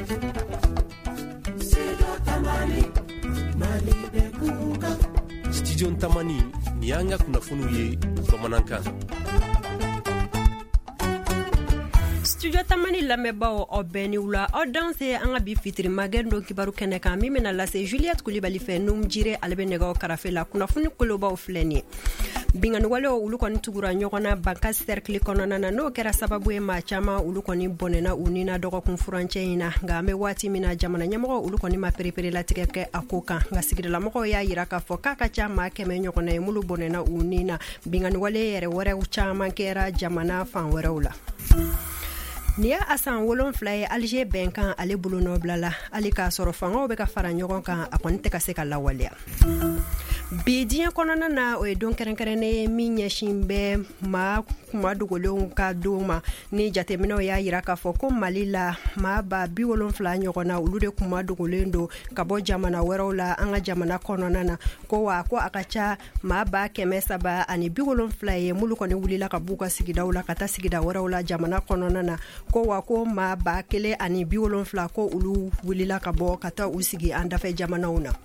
Studio Tamani ni an ka kunnafoniw ye bamanankan. Studio Tamani lamɛnbaaw aw bɛɛ ni wula aw danse an ka bi fitiri magɛn don kibaru kɛnɛ kan min bɛna lase Juliette Kulibali fɛ Num Jire ale bɛ nɛgɛw karafe la kunnafoni kolobaw filɛ nin ye. Binganiwalew olu kɔni tugura ɲɔgɔn na Banka cercle kɔnɔna na n'o kɛra sababu ye maa caman olu kɔni bɔnɛna u ni na dɔgɔkun furancɛ in na nka an bɛ waati min na jamana ɲɛmɔgɔ olu kɔni ma perepere latigɛ kɛ a ko kan nka sigidalamɔgɔw y'a yira k'a fɔ k'a ka ca maa 100 ɲɔgɔnna ye mulu bɔnɛna u ni na binganiwale yɛrɛ wɛrɛw caman kɛra jamana fan wɛrɛw la. Ni y'a san 7 ye Alger bɛnkan ale bolo nɔ bila la hali k'a sɔrɔ fangaw bɛ ka fara ɲɔgɔn kan a kɔni tɛ ka se ka lawaleya. Bi diɲɛ kɔnɔna na o ye don kɛrɛnkɛrɛnnen ye min ɲɛsin bɛ maa kuma dogolenw ka don ma ni jateminɛw y'a yira k'a fɔ ko Mali la maa ba 70 ɲɔgɔnna olu de kuma dogolen don ka bɔ jamana wɛrɛw la an ka jamana kɔnɔna na ko wa ko a ka ca maa ba 370 ye mulu kɔni wulila ka b'u ka sigidaw la ka taa sigida wɛrɛw la jamana kɔnɔna na ko wa ko maa ba 170 ko olu wulila ka bɔ ka taa u sigi an dafɛ jamanaw na.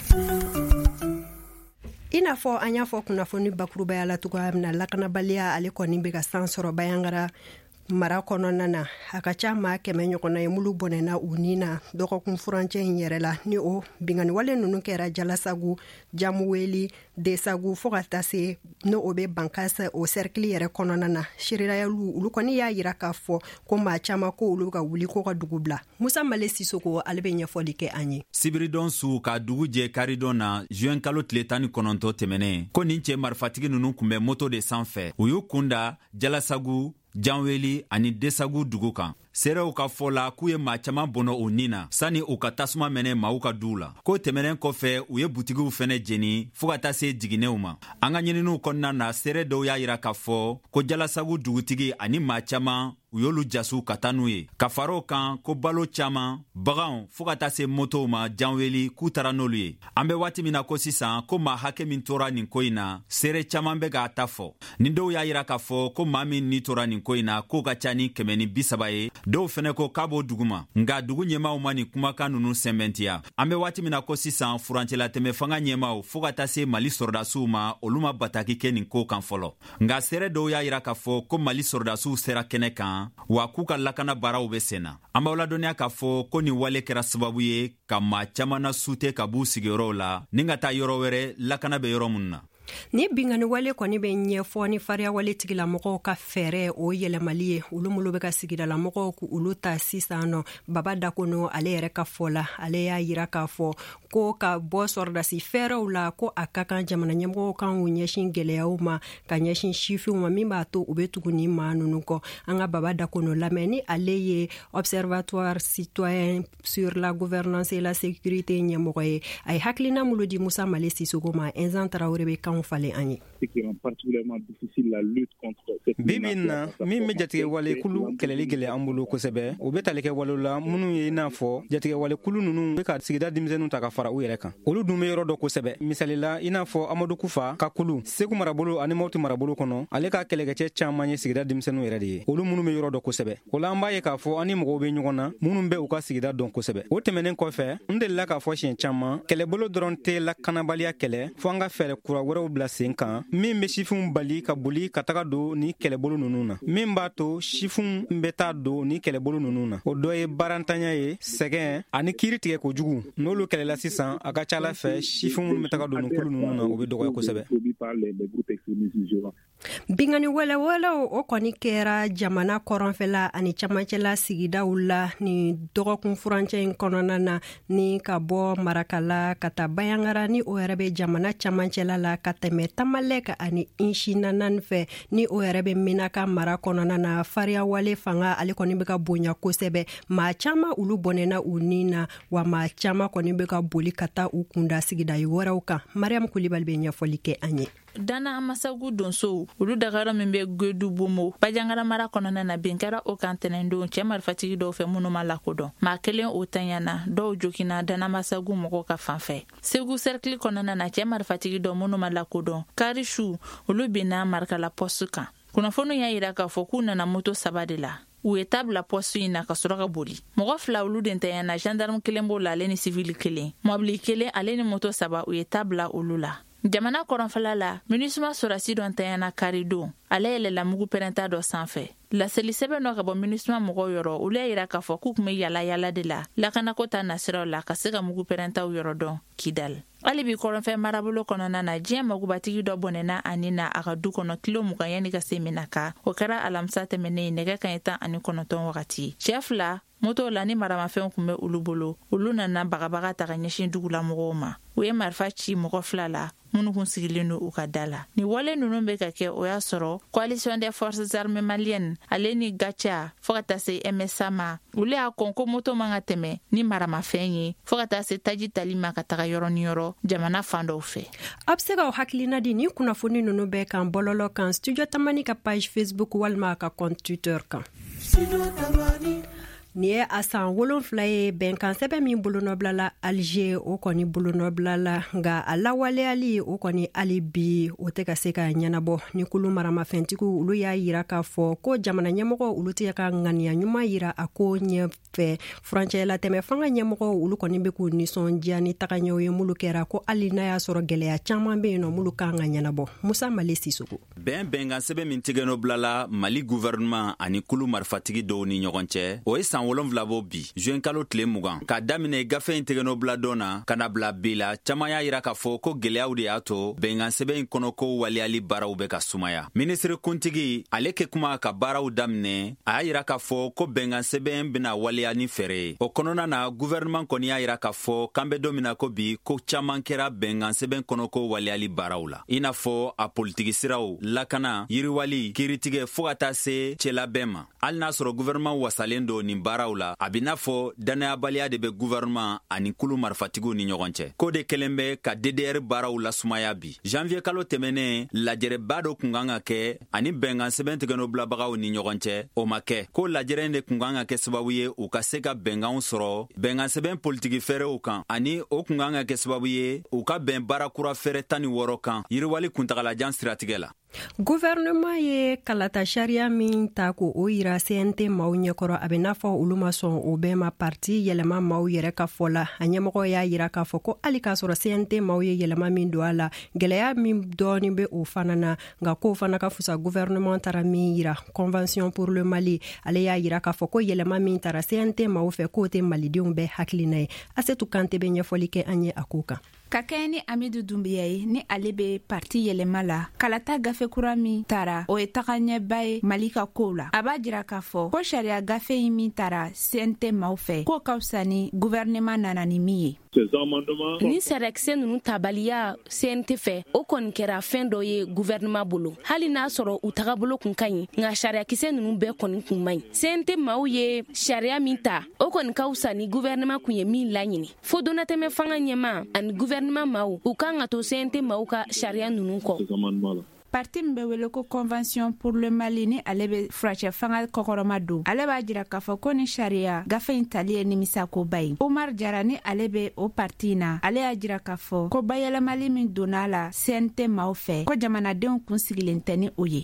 I n'a fɔ an y'a fɔ kunnafoni bakurubaya la cogoya min na lakanabaliya ale kɔni bɛ ka san sɔrɔ Bayangara mara kɔnɔna na a ka ca maa 100 ɲɔgɔnna ye mulu bɔnɛna u ni na dɔgɔkun furancɛ in yɛrɛ la ni o binganiwale ninnu kɛra Jalasagu, Jamuweli, Desagu fo ka taa se no o bɛ Banka o cercle yɛrɛ kɔnɔna na Shirirayalu olu kɔni y'a yira k'a fɔ ko maa caman ko olu ka wuli ko ka dugu bila. Musa Male Sisoko ale bɛ ɲɛfɔli kɛ an ye. Sibiridon su ka dugu jɛ karidon na juin kalo tile 19 tɛmɛnen ko nin cɛ marifatigi ninnu kun bɛ moto de sanfɛ u y'u kunda Jalasagu, Janweli ani Desagu dugu kan. Serew ka fɔ la k'u ye maa caman bɔnɔ u ni na sani u ka tasuma mɛnɛ maaw ka duw la. Ko tɛmɛnen kɔfɛ u ye butigiw fɛnɛ jeni fo ka taa se jiginɛw ma. An ka ɲininiw kɔnɔna na sere dɔw y'a yira k'a fɔ ko Jalasagu dugutigi ani maa caman u y'olu jasu ka taa n'u ye. Ka far'o kan ko balo caman, baganw fo ka taa se motow ma Janweli k'u tara n'olu ye. An bɛ waati min na ko sisan ko maa hakɛ min tora nin ko in na, sere caman bɛ k'a ta fɔ. Nin dɔw y'a yira k'a fɔ ko maa min ni tora nin ko in na k'o ka ca ni 130 ye. Dɔw fɛnɛ ko k'a b'o duguma nka dugu ɲɛmaw ma nin kumakan ninnu sɛmɛntiya. An bɛ waati min na ko sisan furancɛlatɛmɛ fanga ɲɛmaw fo ka taa se Mali sɔrɔdasiw ma olu ma bataki kɛ nin ko kan fɔlɔ. Nka sere dɔw y'a yira k'a fɔ ko Mali sɔrɔdasiw sera kɛnɛ kan wa k'u ka lakana baaraw bɛ sen na. An b'aw ladɔnniya k'a fɔ ko nin wale kɛra sababu ye ka maa caman na sute ka b'u sigiyɔrɔw la ni ka taa yɔrɔ wɛrɛ lakana bɛ yɔrɔ mun na. Ni binganiwale kɔni bɛ ɲɛfɔ ni fariyawale tigilamɔgɔw ka fɛɛrɛ o yɛlɛmali ye olu mulu bɛ ka sigidalamɔgɔw k'olu ta sisan nɔ Baba Dakono ale yɛrɛ ka fɔ la ale y'a yira k'a fɔ ko ka bɔ sɔrɔdasi fɛɛrɛw la ko a ka kan jamana ɲɛmɔgɔw kan k'u ɲɛsin gɛlɛyaw ma ka ɲɛsin sifinw ma min b'a to u bɛ tugu ni maa ninnu kɔ. An ka Baba Dakono lamɛn ni ale ye Observatoire citoyen sur la gouvernance et la sécurité ɲɛmɔgɔ ye a ye hakilina mulu di Musa Male Sisoko ma Enzan Traoré bɛ kan falen an ye. Bibi na min bɛ jatigɛ wale kulu kɛlɛli gɛlɛya an bolo kosɛbɛ o bɛ tali kɛ walew la minnu ye i n'a fɔ jatigɛ wale kulu ninnu bɛ ka sigida denmisɛnninw ta ka fara u yɛrɛ kan olu dun bɛ yɔrɔ dɔ kosɛbɛ misali la i n'a fɔ Amadu Kufa ka kulu Segu marabolo ani Mopti marabolo kɔnɔ ale ka kɛlɛkɛcɛ caman ye sigida denmisɛnninw yɛrɛ de ye olu minnu bɛ yɔrɔ dɔ kosɛbɛ o la an b'a ye k'a fɔ an ni mɔgɔw bɛ ɲɔgɔn na minnu bɛ u ka sigida dɔn kosɛbɛ o tɛmɛnen kɔfɛ n delila k'a fɔ siɲɛ caman kɛlɛbolo dɔrɔn tɛ lakanabaliya kɛlɛ fo an ka fɛɛrɛ kura wɛrɛw bila sen kan min bɛ sifinw bali ka boli ka taga don ni kɛlɛbolo ninnu na min b'a to sifinw bɛ taa don ni kɛlɛbolo ninnu na o dɔ ye barantanya ye sɛgɛn ani kiiri tigɛ kojugu n'olu kɛlɛla sisan a ka ca Ala fɛ sifinw minnu bɛ taga don ni kulu ninnu na o bɛ dɔgɔya kosɛbɛ. Bingani wɛlɛwɛlɛw o kɔni kɛra jamana kɔrɔnfɛla ani camancɛla sigidaw la ni dɔgɔkun furancɛ in kɔnɔna na ni ka bɔ Marakala ka taa Bayangara ni o yɛrɛ bɛ jamana camancɛla la ka tɛmɛ Tamalek ani Inshinanani fɛ ni o yɛrɛ bɛ Menaka mara kɔnɔna na fariyawale fanga ale kɔni bɛ ka bonya kosɛbɛ maa caman olu bɔnɛna u ni na wa maa caman kɔni bɛ ka boli ka taa u kunda sigida wɛrɛw kan. Mariam Kulibali bɛ ɲɛfɔli kɛ an ye. Dana Amasagu donso olu dagara min bɛ Gwedu Bomo Bajangara mara kɔnɔna na bin kɛra o kan tɛnɛndon cɛ marifatigi dɔw fɛ minnu ma lakodɔn maa kelen o tanyana dɔw jokina Dana Amasagu mɔgɔw ka fanfɛ Segu cercle kɔnɔna na cɛ marifatigi dɔw minnu ma lakodɔn Karishu olu binna Marikala poste kan kunnafoni y'a yira k'a fɔ k'u nana moto 3 de la u ye tabla poste ina ka sɔrɔ ka boli. Mɔgɔ fila olu den tɛyana gendarme kelen b'o la ale ni civil kelen. Mobili kelen ale ni moto saba u ye tabla olu la. Jamana kɔrɔnfɛla la MINUSMA sɔrasi dɔ tɛyana karidon ale yɛlɛla mugu pɛrɛnta dɔ sanfɛ. Laseli sɛbɛn dɔ ka bɔ MINUSMA mɔgɔw yɔrɔ olu y'a yira k'a fɔ k'u kun bɛ yala de la lakanako ta nasiraw la ka se ka mugu pɛrɛntaw yɔrɔ dɔn Kidal. Hali bi kɔrɔnfɛ marabolo kɔnɔna na diɲɛ magubatigi dɔ bɔnɛna ani na a ka du kɔnɔ kilo 20 yanni ka se Menaka. O kɛra alamisa tɛmɛnen nɛgɛ kanɲɛ 19 wagati. Cɛ fila moto la ni maramafɛnw kun bɛ olu bolo olu nana bagabaga ta ka ɲɛsin dugula mɔgɔw ma. U ye marifa ci mɔgɔ fila la minnu kun sigilen don u ka da la. Ni wale ninnu bɛ ka kɛ o y'a sɔrɔ Coalition des Forces Armées Maliennes ale ni Gacha fo ka taa se MSA ma olu y'a kɔn ko moto man ka tɛmɛ ni maramafɛn ye fo ka taa se taji tali ma ka taga yɔrɔ ni yɔrɔ jamana fan dɔw fɛ. A bɛ se ka hakilina di ni kunnafoni ninnu bɛɛ kan bɔlɔlɔ kan Studio Tamani ka page Facebook walima ka compte Twitter kan. Ni ye a san 7 ye bɛnkan sɛbɛn min bolonɔbila la Alger o kɔni bolonɔbila la nga a lawaleyali o kɔni hali bi o tɛ ka se ka ɲɛnabɔ ni kulu maramafɛntigiw olu y'a yira k'a fɔ ko jamana ɲɛmɔgɔ olu tɛ ka ŋaniya ɲuman yira a ko ɲɛfɛ furancɛla tɛmɛ fanga ɲɛmɔgɔ olu kɔni bɛ k'u nisɔndiya ni tagaɲɛw ye mulu kɛra ko hali n'a y'a sɔrɔ gɛlɛya caman bɛ yen nɔ mulu kan ka ɲɛnabɔ. Musa Male Sisoko. Bɛnkan sɛbɛn min tigɛnɔbilala Mali gouvernement ani kulu marifatigi dɔw ni ɲɔgɔn cɛ o ye san 7 bɔ bi juin kalo tile 20 ka daminɛ gafe in tigɛnɔbila dɔn na ka na bila bi la caman y'a yira k'a fɔ ko gɛlɛyaw de y'a to bɛnkan sɛbɛn in kɔnɔ ko waliyali baaraw bɛ ka sumaya. Ministre kuntigi ale kɛ kuma ka baaraw daminɛ a y'a yira k'a fɔ ko bɛnkan sɛbɛn bɛna waliya ni fɛrɛ ye. O kɔnɔna na gouvernement kɔni y'a yira k'a fɔ k'an bɛ don min na ko bi ko caman kɛra bɛnkan sɛbɛn kɔnɔ ko waliyali baaraw la. I n'a fɔ a politiki siraw lakana yiriwali kiiritigɛ fo ka taa se cɛlabɛn ma. Hali n'a sɔrɔ gouvernement wasalen don nin baaraw la a bɛ n'a fɔ danayabaliya de bɛ gouvernement ani kulu marifatigiw ni ɲɔgɔn cɛ. Ko de kɛlen bɛ ka DDR baaraw lasumaya bi. Janvier kalo tɛmɛnen lajɛrɛba dɔ kun kan ka kɛ ani bɛnkan sɛbɛn tigɛnɔbilabagaw ni ɲɔgɔn cɛ o ma kɛ. Ko lajɛrɛ in de kun kan ka kɛ sababu ye u ka se ka bɛnkanw sɔrɔ bɛnkan sɛbɛn politiki fɛrɛw kan ani o kun kan ka kɛ sababu ye u ka bɛn baara kura fɛrɛ 16 kan yiriwali kuntagalajan siratigɛ la. Gouvernement ye kalata sariya min ta ko o yira CNT maaw ɲɛkɔrɔ a bɛ n'a fɔ olu ma sɔn o bɛɛ ma parti yɛlɛma maaw yɛrɛ ka fɔ la a ɲɛmɔgɔ y'a yira k'a fɔ ko hali k'a sɔrɔ CNT maaw ye yɛlɛma min don a la gɛlɛya min dɔɔni bɛ o fana na nka k'o fana ka fusa gouvernement taara min yira Convention pour le Mali ale y'a yira k'a fɔ ko yɛlɛma min taara CNT maaw fɛ k'o tɛ malidenw bɛɛ hakilina ye. Asetu Kante bɛ ɲɛfɔli kɛ an ye a ko kan. Ka kɛ ni Amidu Dumbiya ye ni ale be parti yɛlɛma la kalata gafe kura min tara o ye tagaɲɛba ye Mali ka kow la a b'a jira k'a fɔ ko sariya gafe yi min tara CNT maaw fɛ k'o ka fisa ni gouvernement nana ni min ye. Ni sarakisɛ ninnu tabaliya CNT fɛ o kɔni kɛra fɛn dɔ ye gouvernement bolo hali n'a sɔrɔ u tagabolo kun ka ɲi nka sariyakisɛ ninnu bɛɛ kɔni kun man ɲi. CNT maaw ye sariya min ta o kɔni ka fisa ni gouvernement kun ye min laɲini fo donatɛmɛ fanga ɲɛma ani gouvernement maaw u kan ka to CNT maaw ka sariya ninnu kɔ. Parti min bɛ wele ko Convention pour le Mali ni ale bɛ furancɛ fanga kɔkɔrɔma don ale b'a jira k'a fɔ ko ni sariya gafe in tali ye nimisakoba ye. Omar Jara ni ale bɛ o parti na ale y'a jira k'a fɔ ko bayɛlɛmali min donna la CNT maaw fɛ ko jamanadenw kun sigilen tɛ ni o ye.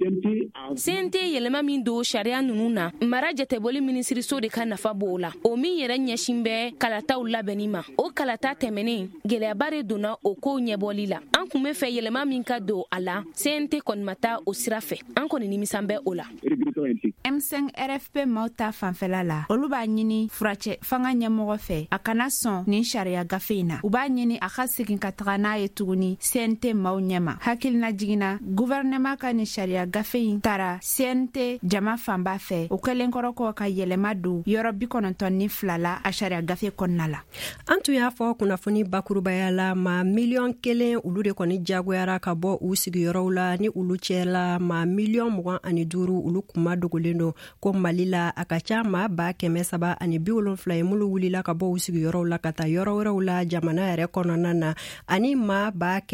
CNT yɛlɛma min don sariya ninnu na mara jateboli minisiriso de ka nafa b'o la o min yɛrɛ ɲɛsin bɛ kalataw labɛnni ma o kalata tɛmɛnen gɛlɛyaba de donna o kow ɲɛbɔli la an kun bɛ fɛ yɛlɛma min ka don a la CNT kɔni ma taa o sira fɛ an kɔni nimisan bɛ o la. M5 RFP maaw ta fanfɛla la olu b'a ɲini furancɛ fanga ɲɛmɔgɔ fɛ a kana sɔn nin sariya gafe in na u b'a ɲini a ka segin ka taga n'a ye tuguni CNT maaw ɲɛma hakilina jiginna gouvernement ka nin sariya gafe in tara CNT jama fanba fɛ o kɛlen kɔrɔ kɔ ka yɛlɛma don yɔrɔ 92 la a sariya gafe kɔnɔna la. An tun y'a fɔ kunnafoni bakurubaya la ma 1,000,000 olu de kɔni jagoyara ka bɔ u sigiyɔrɔw la ni ulu cɛla ma 25,000 ulu kuma dogolen don ko Mali la a ka ca ma 370 ye mulu wulila ka bɔ u sigiyɔrɔw la ka taa yɔrɔ wɛrɛw la jamana yɛrɛ kɔnɔna na ani ma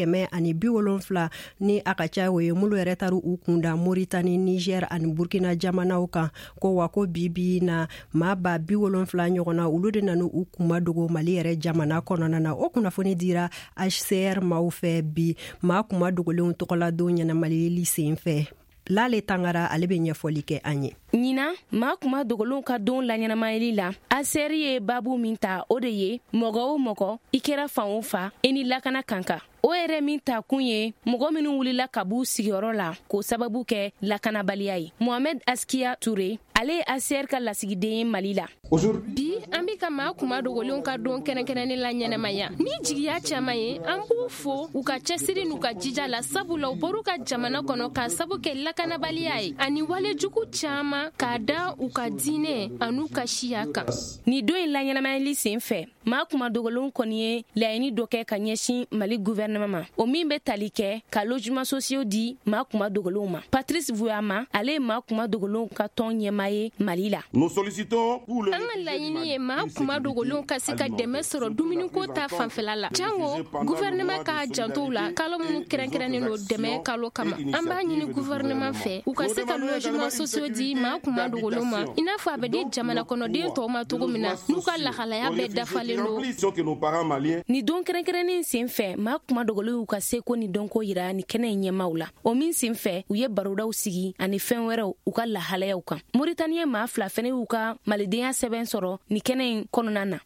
170 ni a ka ca o ye mulu yɛrɛ taru u kunda Mauritanie, Niger ani Burkina jamanaw kan ko wa ko bibi na ma 70 ɲɔgɔnna olu de nanu u kuma dogo Mali yɛrɛ jamana kɔnɔna na o kunnafoni dira HCR maaw fɛ bi ma kuma dogolenw tɔgɔla don ɲɛnamalili sen fɛ Lale Tangara ale be ɲɛfɔli kɛ an ye. Ɲina maa kuma dogolenw ka don laɲɛnamayeli la ACR ye babu min ta o de ye mɔgɔ o mɔgɔ i kɛra fan o fa i ni lakana kan kan. O yɛrɛ min ta kun ye mɔgɔ minnu wulila ka b'u sigiyɔrɔ la k'o sababu kɛ lakanabaliya ye. Mohamed Askia Touré ale ye ACR ka lasigiden ye Mali la. Bi an bi ka maa kuma dogolenw ka don kɛnɛkɛnɛni la ɲɛnamaya ni jigiya caaman ye an b'u fo u ka cɛsiri n'u ka jija la sabula u bɔr'u ka jamana kɔnɔ k'a sabu kɛ lakanabaliya ye ani walejugu caaman k'a da u ka diinɛ an'u ka siya kan. Ni don in la ɲɛnamayali sen fɛ maa kuma dogolenw kɔni ye laɲini dɔ kɛ ka ɲɛsin Mali gouvernement ma o min bɛ tali kɛ ka logement sociaux di maa kuma dogolenw ma. Patrice Vuyama ale ye maa kuma dogolenw ka tɔn ɲɛmaa ye Mali la. An ka laɲini ye maa kuma dogolenw ka se ka dɛmɛ sɔrɔ dumuniko ta fanfɛla la. Jango gouvernement ka janto la kalo minnu kɛrɛnkɛrɛnnen no dɛmɛ kalo kama. An b'a ɲini gouvernement fɛ u ka se ka logement sociaux di maa kuma dogolenw ma i n'a fɔ a bɛ di jamana kɔnɔden tɔw ma cogo min na n'u ka lahalaya bɛɛ dafalen do. Ni don kɛrɛnkɛrɛnnen sen fɛ maa kuma dogolenw ka seko ni dɔnko yira ni kɛnɛ ɲɛmaaw la. O min sen fɛ u ye barodaw sigi ani fɛn wɛrɛw u ka lahalayaw kan. Mauritanie maa fila fɛnɛ y'u ka malidenya sɛbɛn sɔrɔ ni kɛnɛ in kɔnɔna na.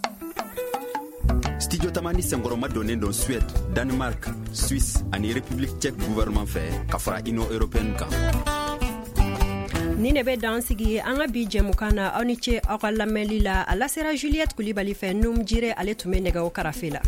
Studio Tamani senkɔrɔma donnen don Suède, Danemark, Suisse ani République tchèque gouvernement fɛ ka fara Union européenne kan. Ni ne bɛ dan sigi an ka bi jɛmukan na aw ni ce aw ka lamɛnli la a lasera Juliette Kulibali fɛ Num Jire ale tun bɛ nɛgɛw karafe la.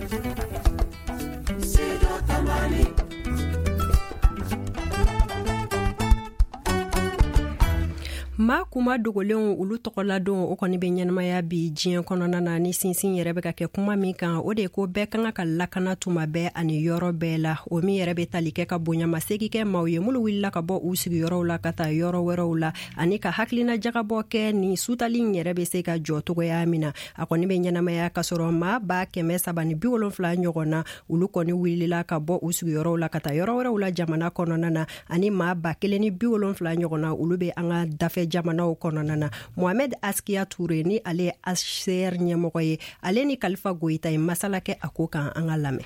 maa kuma dogolenw olu tɔgɔladon o kɔni bɛ ɲɛnamaya bi diɲɛ kɔnɔna na ni sinsin yɛrɛ bɛ ka kɛ kuma min kan o de ko bɛɛ kan ka lakana tuma bɛɛ ani yɔrɔ bɛɛ la o min yɛrɛ bɛ tali kɛ ka bonyamasegi kɛ maaw ye minnu wulila ka bɔ u sigiyɔrɔw la ka taa yɔrɔ wɛrɛw la ani ka hakilina jagabɔ kɛ ni sutali yɛrɛ bɛ se ka jɔ togoya min na a kɔni bɛ ɲɛnamaya ka sɔrɔ maa ba 370 ɲɔgɔn na olu kɔni wulila ka bɔ u sigiyɔrɔw la ka taa yɔrɔ wɛrɛw la jamana kɔnɔna na ani maa ba 170 ɲɔgɔn na olu bɛ an ka dafe jamanaw kɔnɔna na. Mohamed Askia Touré ni ale ACR ɲɛmɔgɔ ye ale ni Kalifa Goyita ye masala kɛ a ko kan an ka lamɛn.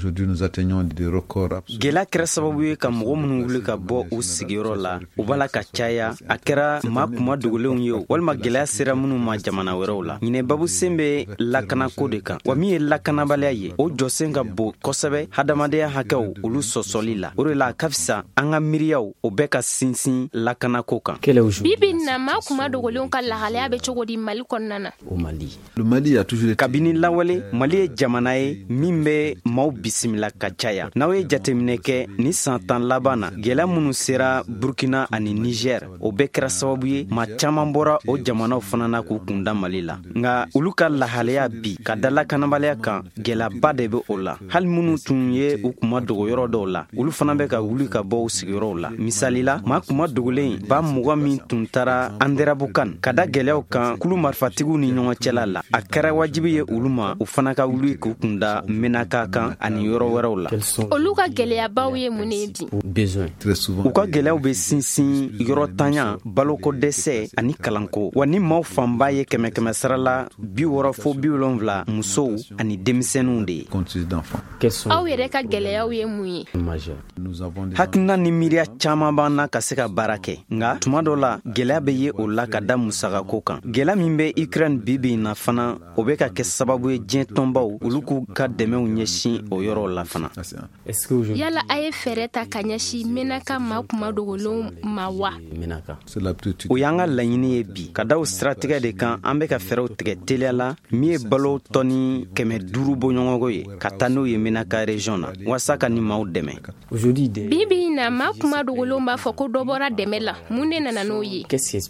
Gɛlɛya kɛra sababu ye ka mɔgɔ minnu wuli ka bɔ u sigiyɔrɔ la u b'a la ka caya a kɛra maa kuma dogolenw ye walima gɛlɛya sera minnu ma jamana wɛrɛw la. Ɲinɛ babu sen bɛ lakanako de kan wa min ye lakanabaliya ye o jɔsen ka bon kosɛbɛ hadamadenya hakɛw olu sɔsɔli la o de la a ka fisa an ka miiriyaw o bɛɛ ka sinsin lakanako kan. Bibi na maa kuma dogolenw ka lahalaya bɛ cogo di Mali kɔnɔna na? Kabini lawale Mali ye jamana ye min bɛ maaw bisimila ka caya. N'aw ye jateminɛ kɛ ni san 10 laban na gɛlɛya minnu sera Burkina ani Niger o bɛɛ kɛra sababu ye maa caman bɔra o jamanaw fana na k'u kunda Mali la nka olu ka lahalaya bi ka da lakanabaliya kan gɛlɛyaba de bɛ o la hali minnu tun ye u kuma dogo yɔrɔ dɔw la olu fana bɛ ka wuli ka bɔ u sigiyɔrɔw la. Misali la maa kuma dogolen ba 20 min tun taara Anderabukan ka da gɛlɛyaw kan kulu marifatigiw ni ɲɔgɔn cɛla la a kɛra wajibi ye olu ma u fana ka wuli k'u kunda Menaka kan ani yɔrɔ wɛrɛw la. Olu ka gɛlɛyabaw ye mun ye bi? U ka gɛlɛyaw bɛ sinsin yɔrɔ tanya baloko dɛsɛ ani kalanko wa ni maaw fanba ye 100 sara la 60 fo 70 musow ani denmisɛnninw de ye. Aw yɛrɛ ka gɛlɛyaw ye mun ye? Hakilina ni miiriya caman b'an na ka se ka baara kɛ nka tuma dɔ la gɛlɛya bɛ ye o la ka da musakako kan. Gɛlɛya min bɛ Ukraine bibi na fana o bɛ ka kɛ sababu ye diɲɛ tɔnbaw olu k'u ka dɛmɛw ɲɛsin o yɔrɔ la fana. Yala a ye fɛɛrɛ ta ka ɲɛsin Menaka maa kuma dogolenw ma wa? O y'an ka laɲini ye bi ka da o siratigɛ de kan an bɛ ka fɛɛrɛw tigɛ teliya la min ye balo tɔni 500 bɔ ɲɔgɔnko ye ka taa n'o ye Menaka region na walasa ka ni maaw dɛmɛ. Bibi na maa kuma dogolenw b'a fɔ ko dɔ bɔra dɛmɛ la mun de nana n'o ye?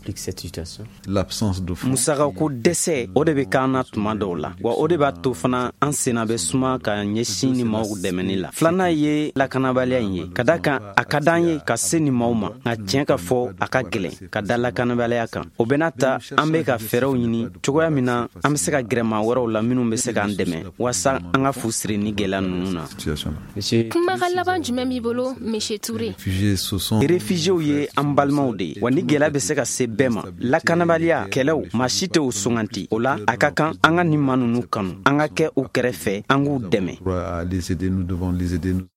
Musakako dɛsɛ o de bɛ k'an na tuma dɔw la wa o de b'a to fana an senna bɛ suma ka ɲɛsin ni maaw dɛmɛni la. Filanan ye lakanabaliya in ye ka da kan a ka d'an ye ka se ni maaw ma nka tiɲɛ ka fɔ a ka gɛlɛn ka da lakanabaliya kan o bɛna ta an bɛ ka fɛɛrɛw ɲini cogoya min na an bɛ se ka gɛrɛ maa wɛrɛw la minnu bɛ se k'an dɛmɛ walasa an ka fu siri ni gɛlɛya ninnu na. Kuma ka laban jumɛn b'i bolo Monsieur Touré? Réfugiés ye an balimaw de ye wa ni gɛlɛya bɛ se ka se bɛɛ ma lakanabaliya kɛlɛw maa si tɛ o suganti o la a ka kan an ka ni maa ninnu kanu an ka kɛ u kɛrɛfɛ an k'u dɛmɛ.